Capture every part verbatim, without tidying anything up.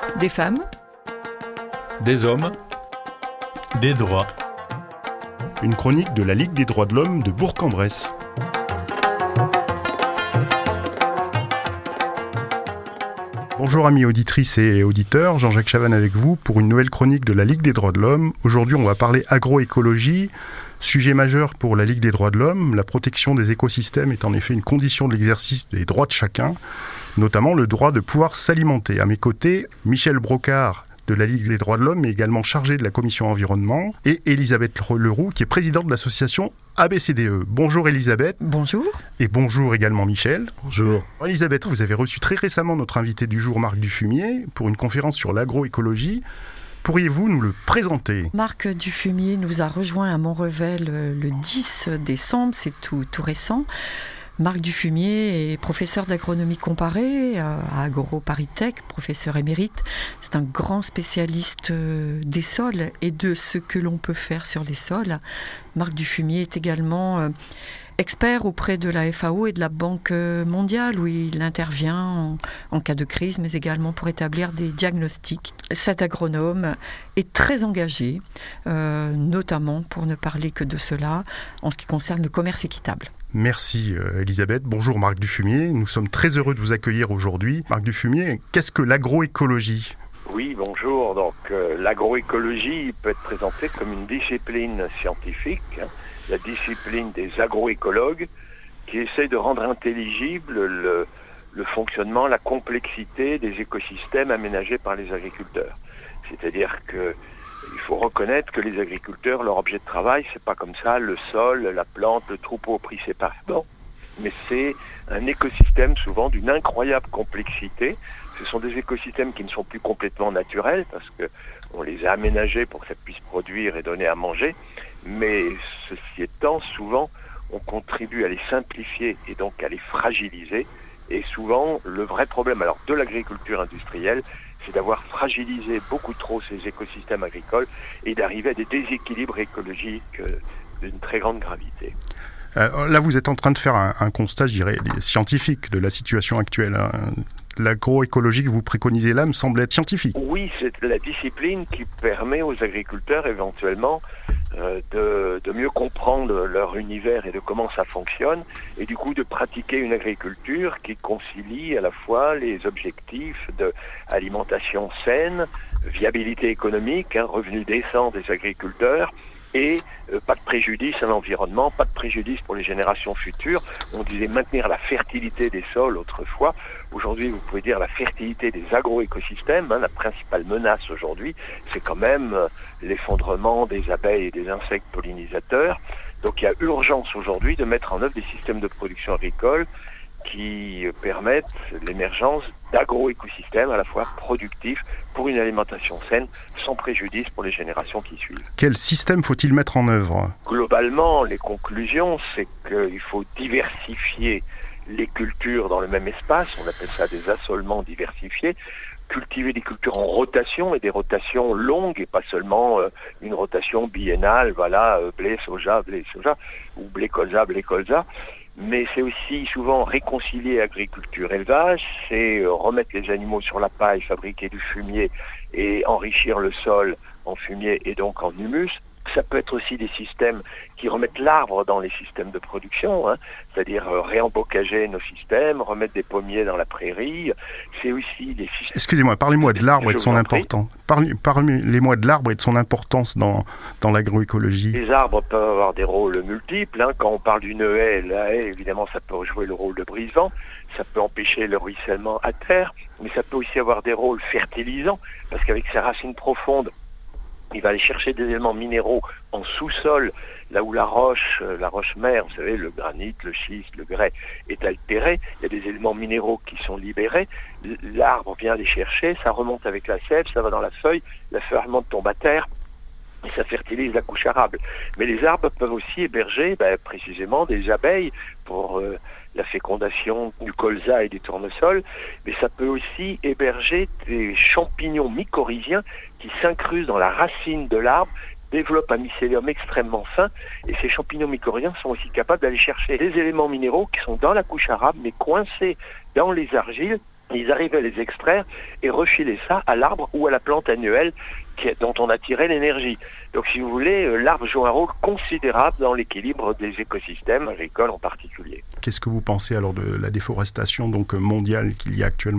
Des femmes, des hommes, des droits. Une chronique de la Ligue des droits de l'homme de Bourg-en-Bresse. Bonjour amis auditrices et auditeurs, Jean-Jacques Chavannes avec vous pour une nouvelle chronique de la Ligue des droits de l'homme. Aujourd'hui, on va parler agroécologie, sujet majeur pour la Ligue des droits de l'homme. La protection des écosystèmes est en effet une condition de l'exercice des droits de chacun, notamment le droit de pouvoir s'alimenter. À mes côtés, Michel Brocard de la Ligue des droits de l'homme, mais également chargé de la commission environnement, et Elisabeth Leroux, qui est présidente de l'association A B C D E. Bonjour Elisabeth. Bonjour. Et bonjour également Michel. Bonjour. Elisabeth, vous avez reçu très récemment notre invité du jour, Marc Dufumier, pour une conférence sur l'agroécologie. Pourriez-vous nous le présenter ? Marc Dufumier nous a rejoint à Montrevel le dix décembre, c'est tout, tout récent. Marc Dufumier est professeur d'agronomie comparée à AgroParisTech, professeur émérite. C'est un grand spécialiste des sols et de ce que l'on peut faire sur les sols. Marc Dufumier est également expert auprès de la F A O et de la Banque mondiale, où il intervient en, en cas de crise, mais également pour établir des diagnostics. Cet agronome est très engagé, euh, notamment, pour ne parler que de cela, en ce qui concerne le commerce équitable. Merci euh, Elisabeth. Bonjour Marc Dufumier. Nous sommes très heureux de vous accueillir aujourd'hui. Marc Dufumier, qu'est-ce que l'agroécologie ? Oui, bonjour. Donc, euh, l'agroécologie peut être présentée comme une discipline scientifique, hein, la discipline des agroécologues, qui essaie de rendre intelligible le, le fonctionnement, la complexité des écosystèmes aménagés par les agriculteurs. C'est-à-dire que il faut reconnaître que les agriculteurs, leur objet de travail, c'est pas comme ça le sol, la plante, le troupeau pris séparément, mais c'est un écosystème souvent d'une incroyable complexité. Ce sont des écosystèmes qui ne sont plus complètement naturels parce que on les a aménagés pour que ça puisse produire et donner à manger, mais ceci étant, souvent on contribue à les simplifier et donc à les fragiliser. Et souvent, le vrai problème alors de l'agriculture industrielle, c'est d'avoir fragilisé beaucoup trop ces écosystèmes agricoles et d'arriver à des déséquilibres écologiques d'une très grande gravité. Euh, là, vous êtes en train de faire un, un constat, je dirais, scientifique de la situation actuelle. Hein. L'agroécologie que vous préconisez là me semble être scientifique. Oui, c'est la discipline qui permet aux agriculteurs éventuellement euh, de, de mieux comprendre leur univers et de comment ça fonctionne, et du coup de pratiquer une agriculture qui concilie à la fois les objectifs de alimentation saine, viabilité économique, hein, revenus décents des agriculteurs, et euh, pas de préjudice à l'environnement, pas de préjudice pour les générations futures. On disait maintenir la fertilité des sols autrefois. Aujourd'hui, vous pouvez dire la fertilité des agroécosystèmes. Hein, la principale menace aujourd'hui, c'est quand même euh, l'effondrement des abeilles et des insectes pollinisateurs. Donc il y a urgence aujourd'hui de mettre en œuvre des systèmes de production agricole qui permettent l'émergence d'agroécosystèmes à la fois productifs pour une alimentation saine, sans préjudice pour les générations qui suivent. Quel système faut-il mettre en œuvre ? Globalement, les conclusions, c'est qu'il faut diversifier les cultures dans le même espace, on appelle ça des assolements diversifiés, cultiver des cultures en rotation et des rotations longues et pas seulement euh, une rotation biennale, voilà, euh, blé, soja, blé, soja, ou blé, colza, blé, colza. Mais c'est aussi souvent réconcilier agriculture-élevage, c'est remettre les animaux sur la paille, fabriquer du fumier et enrichir le sol en fumier et donc en humus. Ça peut être aussi des systèmes qui remettent l'arbre dans les systèmes de production, hein, c'est-à-dire euh, réembocager nos systèmes, remettre des pommiers dans la prairie. C'est aussi des systèmes... Excusez-moi, parlez-moi de l'arbre et de son importance. Parlez-moi de l'arbre et de son importance dans, dans l'agroécologie. Les arbres peuvent avoir des rôles multiples. Hein. Quand on parle d'une haie, la haie, évidemment, ça peut jouer le rôle de brise-vent. Ça peut empêcher le ruissellement à terre, mais ça peut aussi avoir des rôles fertilisants, parce qu'avec ses racines profondes, il va aller chercher des éléments minéraux en sous-sol, là où la roche, la roche-mère, vous savez, le granit, le schiste, le grès, est altéré. Il y a des éléments minéraux qui sont libérés. L'arbre vient les chercher, ça remonte avec la sève, ça va dans la feuille, la feuille remonte, tombe à terre, et ça fertilise la couche arable. Mais les arbres peuvent aussi héberger ben, précisément des abeilles pour euh, la fécondation du colza et du tournesol, mais ça peut aussi héberger des champignons mycorhiziens qui s'incrustent dans la racine de l'arbre, développent un mycélium extrêmement fin, et ces champignons mycorhiziens sont aussi capables d'aller chercher des éléments minéraux qui sont dans la couche arable, mais coincés dans les argiles, ils arrivaient à les extraire et refiler ça à l'arbre ou à la plante annuelle qui, dont on a tiré l'énergie. Donc si vous voulez, l'arbre joue un rôle considérable dans l'équilibre des écosystèmes agricoles en particulier. Qu'est-ce que vous pensez alors de la déforestation donc mondiale qu'il y a actuellement ?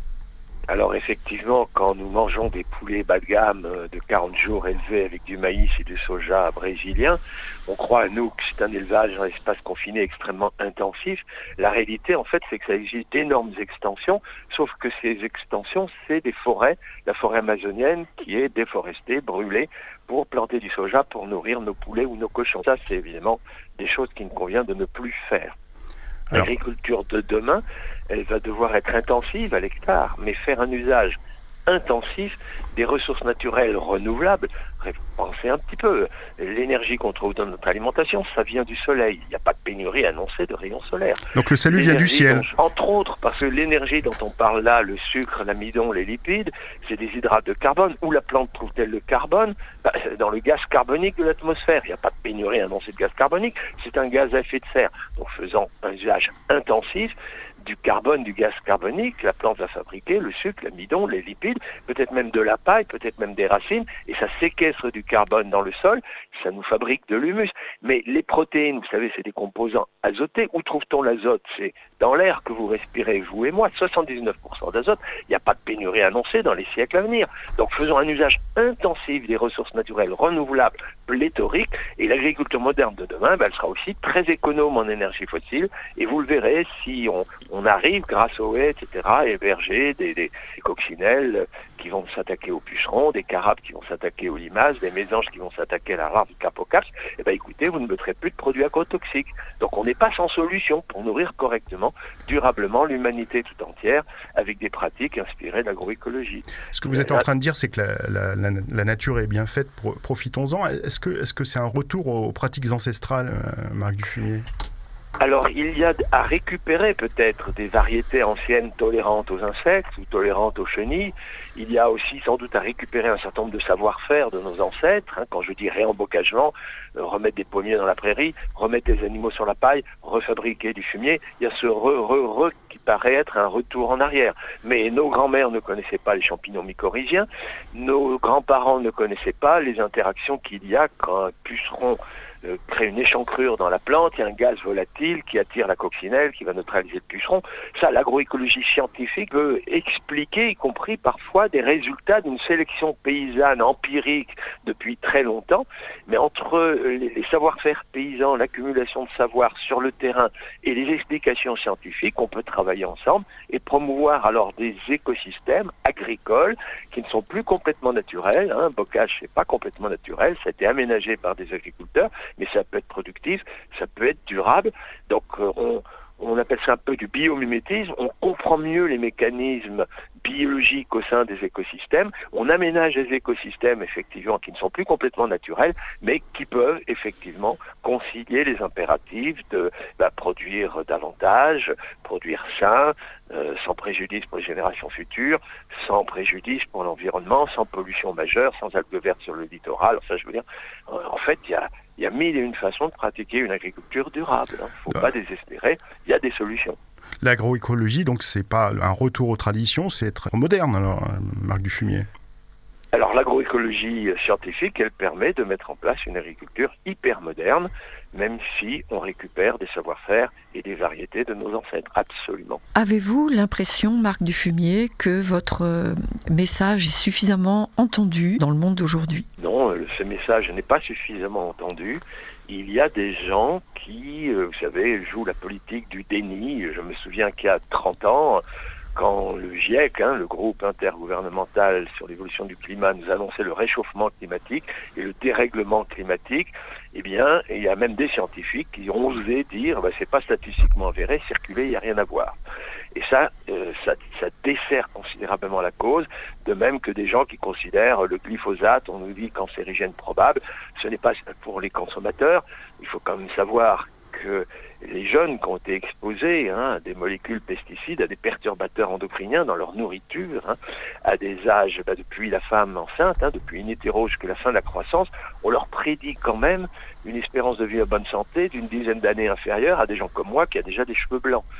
Alors effectivement, quand nous mangeons des poulets bas de gamme de quarante jours élevés avec du maïs et du soja brésilien, on croit à nous que c'est un élevage en espace confiné extrêmement intensif. La réalité, en fait, c'est que ça existe d'énormes extensions, sauf que ces extensions, c'est des forêts, la forêt amazonienne qui est déforestée, brûlée, pour planter du soja, pour nourrir nos poulets ou nos cochons. Ça, c'est évidemment des choses qu'il convient de ne plus faire. Alors, l'agriculture de demain, elle va devoir être intensive à l'hectare, mais faire un usage intensif des ressources naturelles renouvelables. Pensez un petit peu, l'énergie qu'on trouve dans notre alimentation, ça vient du soleil. Il n'y a pas de pénurie annoncée de rayons solaires. Donc le salut vient du ciel. Dont, entre autres, parce que l'énergie dont on parle là, le sucre, l'amidon, les lipides, c'est des hydrates de carbone. Où la plante trouve-t-elle le carbone ? Bah, dans le gaz carbonique de l'atmosphère. Il n'y a pas de pénurie annoncée de gaz carbonique, c'est un gaz à effet de serre. Donc faisant un usage intensif du carbone, du gaz carbonique, la plante va fabriquer le sucre, l'amidon, les lipides, peut-être même de la paille, peut-être même des racines, et ça séquestre du carbone dans le sol, ça nous fabrique de l'humus. Mais les protéines, vous savez, c'est des composants azotés. Où trouve-t-on l'azote ? C'est dans l'air que vous respirez, vous et moi, soixante-dix-neuf pour cent d'azote. Il n'y a pas de pénurie annoncée dans les siècles à venir. Donc faisons un usage intensif des ressources naturelles renouvelables, pléthoriques, et l'agriculture moderne de demain, ben, elle sera aussi très économe en énergie fossile, et vous le verrez si on, on arrive, grâce aux haies, et cetera, à héberger des, des, des coccinelles qui vont s'attaquer aux pucerons, des carapes qui vont s'attaquer aux limaces, des mésanges qui vont s'attaquer à la larve du capocaps, et ben écoutez, vous ne mettrez plus de produits agrotoxiques. Donc on n'est pas sans solution pour nourrir correctement, durablement l'humanité tout entière avec des pratiques inspirées de l'agroécologie. Ce que vous êtes en train de dire, c'est que la, la, la, la nature est bien faite, profitons-en. Est-ce que, est-ce que c'est un retour aux pratiques ancestrales, Marc Dufumier ? Alors, il y a à récupérer peut-être des variétés anciennes tolérantes aux insectes ou tolérantes aux chenilles. Il y a aussi sans doute à récupérer un certain nombre de savoir-faire de nos ancêtres. Hein, quand je dis réembocagement, euh, remettre des pommiers dans la prairie, remettre des animaux sur la paille, refabriquer du fumier, il y a ce re-re-re qui paraît être un retour en arrière. Mais nos grands-mères ne connaissaient pas les champignons mycorhiziens, nos grands-parents ne connaissaient pas les interactions qu'il y a quand un puceron Euh, crée une échancrure dans la plante, il y a un gaz volatile qui attire la coccinelle, qui va neutraliser le puceron. Ça, l'agroécologie scientifique peut expliquer, y compris parfois, des résultats d'une sélection paysanne empirique depuis très longtemps. Mais entre les, les savoir-faire paysans, l'accumulation de savoir sur le terrain et les explications scientifiques, on peut travailler ensemble et promouvoir alors des écosystèmes agricoles qui ne sont plus complètement naturels. Hein. Bocage, c'est pas complètement naturel, ça a été aménagé par des agriculteurs, mais ça peut être productif, ça peut être durable. Donc euh, on, on appelle ça un peu du biomimétisme, on comprend mieux les mécanismes biologiques au sein des écosystèmes, on aménage des écosystèmes effectivement qui ne sont plus complètement naturels, mais qui peuvent effectivement concilier les impératifs de bah, produire davantage, produire sain, euh, sans préjudice pour les générations futures, sans préjudice pour l'environnement, sans pollution majeure, sans algues vertes sur le littoral. Ça, je veux dire, en fait, il y a Il y a mille et une façons de pratiquer une agriculture durable. Il ne faut pas désespérer, il y a des solutions. L'agroécologie, donc, c'est pas un retour aux traditions, c'est être moderne, alors, Marc Dufumier. Alors, l'agroécologie scientifique, elle permet de mettre en place une agriculture hyper moderne, même si on récupère des savoir-faire et des variétés de nos ancêtres, absolument. Avez-vous l'impression, Marc Dufumier, que votre message est suffisamment entendu dans le monde d'aujourd'hui ? Non, ce message n'est pas suffisamment entendu. Il y a des gens qui, vous savez, jouent la politique du déni. Je me souviens qu'il y a trente ans, quand le GIEC, hein, le groupe intergouvernemental sur l'évolution du climat, nous annonçait le réchauffement climatique et le dérèglement climatique, eh bien, il y a même des scientifiques qui ont osé dire bah, c'est pas statistiquement avéré, circuler, il n'y a rien à voir. Et ça, euh, ça, ça dessert considérablement la cause, de même que des gens qui considèrent le glyphosate, on nous dit cancérigène probable, ce n'est pas pour les consommateurs. Il faut quand même savoir que les jeunes qui ont été exposés hein, à des molécules pesticides, à des perturbateurs endocriniens dans leur nourriture, hein, à des âges, bah, depuis la femme enceinte, hein, depuis in utero jusqu'à la fin de la croissance, on leur prédit quand même une espérance de vie en bonne santé d'une dizaine d'années inférieure à des gens comme moi qui a déjà des cheveux blancs.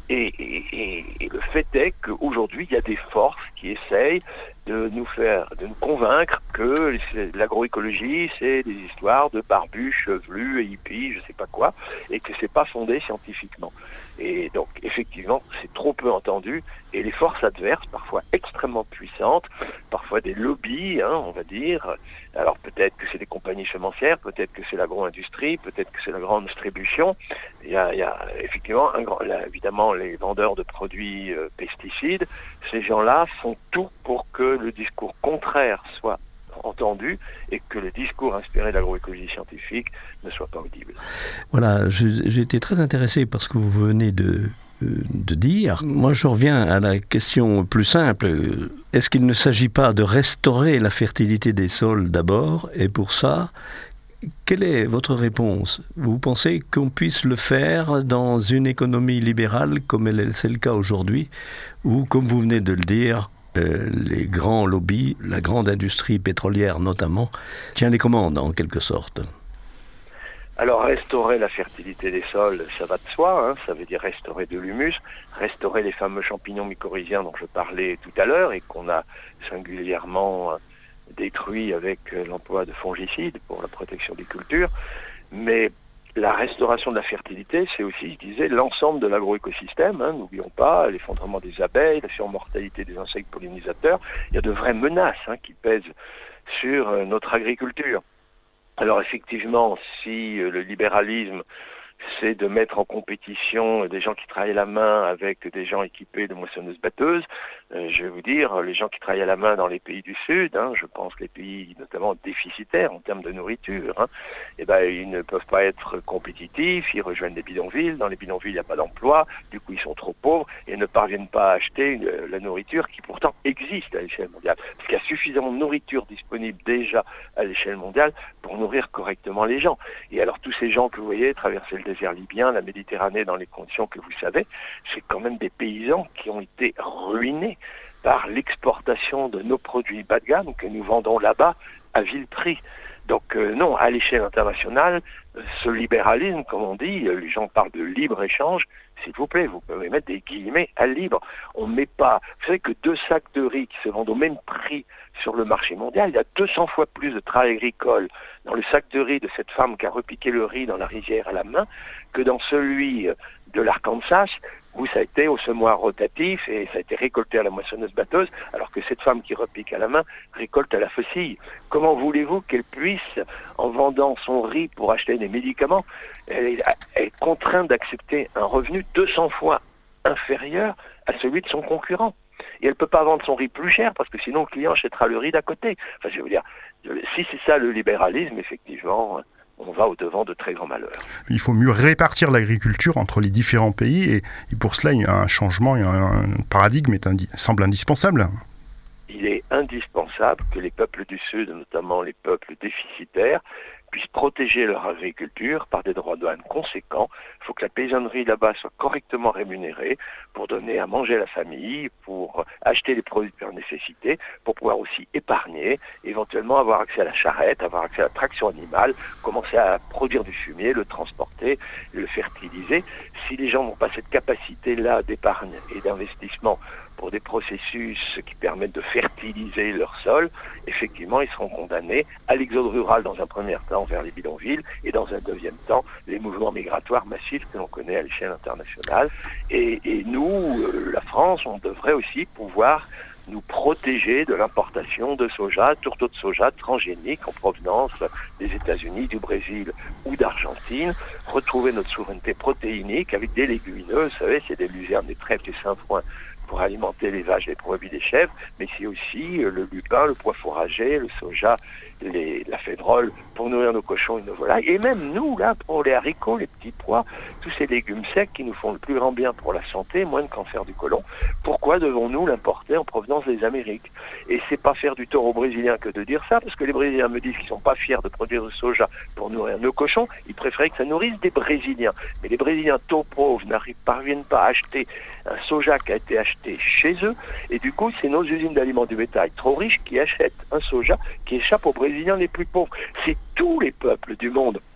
Et, et, et le fait est qu'aujourd'hui, il y a des forces qui essayent de nous faire, de nous convaincre que l'agroécologie, c'est des histoires de barbus, chevelus, hippies, je sais pas quoi, et que c'est pas fondé scientifiquement. Et donc, effectivement, c'est trop peu entendu, et les forces adverses, parfois extrêmement puissantes, parfois des lobbies, hein, on va dire. Alors peut-être que c'est des compagnies semencières, peut-être que c'est l'agro-industrie, peut-être que c'est la grande distribution. Il y a, il y a effectivement, un grand, là, évidemment, les vendeurs de produits euh, pesticides. Ces gens-là font tout pour que le discours contraire soit entendu et que le discours inspiré de l'agroécologie scientifique ne soit pas audible. Voilà, j'ai été très intéressé par ce que vous venez de, de dire. Moi, je reviens à la question plus simple. Est-ce qu'il ne s'agit pas de restaurer la fertilité des sols d'abord? Et pour ça, quelle est votre réponse? Vous pensez qu'on puisse le faire dans une économie libérale comme c'est le cas aujourd'hui, ou comme vous venez de le dire, euh, les grands lobbies, la grande industrie pétrolière notamment, tient les commandes en quelque sorte? Alors restaurer la fertilité des sols, ça va de soi, hein, ça veut dire restaurer de l'humus, restaurer les fameux champignons mycorhiziens dont je parlais tout à l'heure et qu'on a singulièrement détruit avec l'emploi de fongicides pour la protection des cultures. Mais la restauration de la fertilité, c'est aussi, je disais, l'ensemble de l'agroécosystème. Hein, n'oublions pas l'effondrement des abeilles, la surmortalité des insectes pollinisateurs. Il y a de vraies menaces hein, qui pèsent sur euh, notre agriculture. Alors effectivement, si euh, le libéralisme, c'est de mettre en compétition des gens qui travaillent à la main avec des gens équipés de moissonneuses-batteuses. Euh, je vais vous dire, les gens qui travaillent à la main dans les pays du Sud, hein, je pense les pays notamment déficitaires en termes de nourriture, hein, eh ben, ils ne peuvent pas être compétitifs, ils rejoignent des bidonvilles, dans les bidonvilles il n'y a pas d'emploi, du coup ils sont trop pauvres et ne parviennent pas à acheter une, la nourriture qui pourtant existe à l'échelle mondiale. Parce qu'il y a suffisamment de nourriture disponible déjà à l'échelle mondiale pour nourrir correctement les gens. Et alors tous ces gens que vous voyez traverser le désert libyen, la Méditerranée dans les conditions que vous savez, c'est quand même des paysans qui ont été ruinés par l'exportation de nos produits bas de gamme que nous vendons là-bas à vil prix. Donc euh, non, à l'échelle internationale, ce libéralisme, comme on dit, les gens parlent de libre-échange, s'il vous plaît, vous pouvez mettre des guillemets à libre. On ne met pas, vous savez que deux sacs de riz qui se vendent au même prix sur le marché mondial, il y a deux cents fois plus de travail agricole dans le sac de riz de cette femme qui a repiqué le riz dans la rizière à la main que dans celui de l'Arkansas où ça a été au semoir rotatif et ça a été récolté à la moissonneuse-batteuse, alors que cette femme qui repique à la main récolte à la faucille. Comment voulez-vous qu'elle puisse, en vendant son riz pour acheter des médicaments, elle est, elle est contrainte d'accepter un revenu deux cents fois inférieur à celui de son concurrent? Et elle ne peut pas vendre son riz plus cher parce que sinon le client achètera le riz d'à côté. Enfin, je veux dire, si c'est ça le libéralisme, effectivement, on va au-devant de très grands malheurs. Il faut mieux répartir l'agriculture entre les différents pays et, et pour cela, il y a un changement, il y a un, un paradigme est indi- semble indispensable. Il est indispensable que les peuples du Sud, notamment les peuples déficitaires, puissent protéger leur agriculture par des droits de douane conséquents. Il faut que la paysannerie là-bas soit correctement rémunérée pour donner à manger à la famille, pour acheter les produits de première nécessité, pour pouvoir aussi épargner, éventuellement avoir accès à la charrette, avoir accès à la traction animale, commencer à produire du fumier, le transporter, le fertiliser. Si les gens n'ont pas cette capacité-là d'épargne et d'investissement pour des processus qui permettent de fertiliser leur sol, effectivement, ils seront condamnés à l'exode rural dans un premier temps vers les bidonvilles et dans un deuxième temps, les mouvements migratoires massifs que l'on connaît à l'échelle internationale. Et, et nous, euh, la France, on devrait aussi pouvoir nous protéger de l'importation de soja, tourteaux de soja transgéniques en provenance des États-Unis, du Brésil ou d'Argentine, retrouver notre souveraineté protéinique avec des légumineuses, vous savez, c'est des luzernes, des trèfles, des sainfoins, pour alimenter les vaches, les brebis, les chèvres, mais c'est aussi le lupin, le pois fourragé, le soja, les, la févrole pour nourrir nos cochons et nos volailles, et même nous, là, pour les haricots, les petits pois, tous ces légumes secs qui nous font le plus grand bien pour la santé, moins de cancer du côlon, pourquoi devons-nous l'importer en provenance des Amériques? Et c'est pas faire du tort aux Brésiliens que de dire ça, parce que les Brésiliens me disent qu'ils sont pas fiers de produire du soja pour nourrir nos cochons, ils préféraient que ça nourrisse des Brésiliens. Mais les Brésiliens taux pauvres n'arrivent, parviennent pas à acheter un soja qui a été acheté chez eux, et du coup, c'est nos usines d'aliments du bétail trop riches qui achètent un soja qui échappe aux Brésiliens les plus pauvres. C'est tous les peuples du monde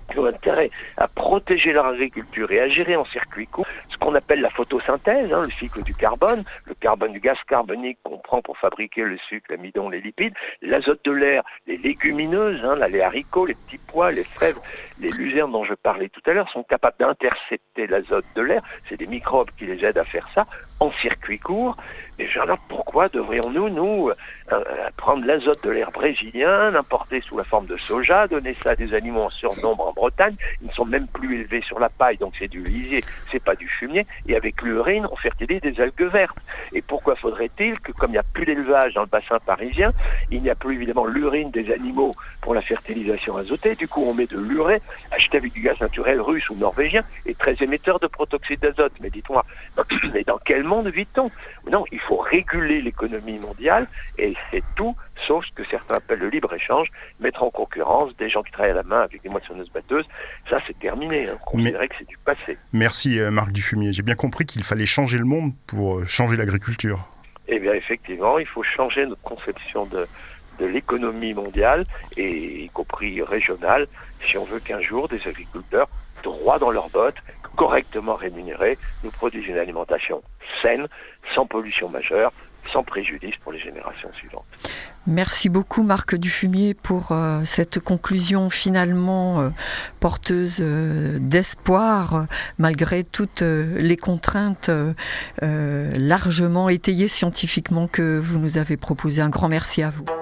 qui ont intérêt à protéger leur agriculture et à gérer en circuit court ce qu'on appelle la photosynthèse, hein, le cycle du carbone, le carbone du gaz carbonique qu'on prend pour fabriquer le sucre, l'amidon, les lipides, l'azote de l'air, les légumineuses, hein, là, les haricots, les petits pois, les fèves, les luzernes dont je parlais tout à l'heure sont capables d'intercepter l'azote de l'air. C'est des microbes qui les aident à faire ça en circuit court. Mais alors pourquoi devrions-nous, nous, euh, prendre l'azote de l'air brésilien, l'importer sous la forme de soja, donner ça à des animaux en surnombre en Bretagne? Ils ne sont même plus élevés sur la paille, donc c'est du lisier, c'est pas du fumier. Et avec l'urine, on fertilise des algues vertes. Et pourquoi faudrait-il que, comme il n'y a plus d'élevage dans le bassin parisien, il n'y a plus évidemment l'urine des animaux pour la fertilisation azotée? Du coup, on met de l'urée, acheté avec du gaz naturel russe ou norvégien, et très émetteur de protoxyde d'azote. Mais dites-moi, mais dans quel monde vit-on? Non, il faut réguler l'économie mondiale, et c'est tout, sauf ce que certains appellent le libre-échange, mettre en concurrence des gens qui travaillent à la main avec des moissonneuses-batteuses. Ça, c'est terminé. Hein. On considérait Mais... que c'est du passé. Merci, euh, Marc Dufumier. J'ai bien compris qu'il fallait changer le monde pour changer l'agriculture. Eh bien, effectivement, il faut changer notre conception de, de l'économie mondiale, et y compris régionale, si on veut qu'un jour, des agriculteurs droit dans leurs bottes, correctement rémunérés, nous produisent une alimentation saine, sans pollution majeure, sans préjudice pour les générations suivantes. Merci beaucoup Marc Dufumier pour euh, cette conclusion finalement euh, porteuse euh, d'espoir, euh, malgré toutes euh, les contraintes euh, euh, largement étayées scientifiquement que vous nous avez proposées. Un grand merci à vous.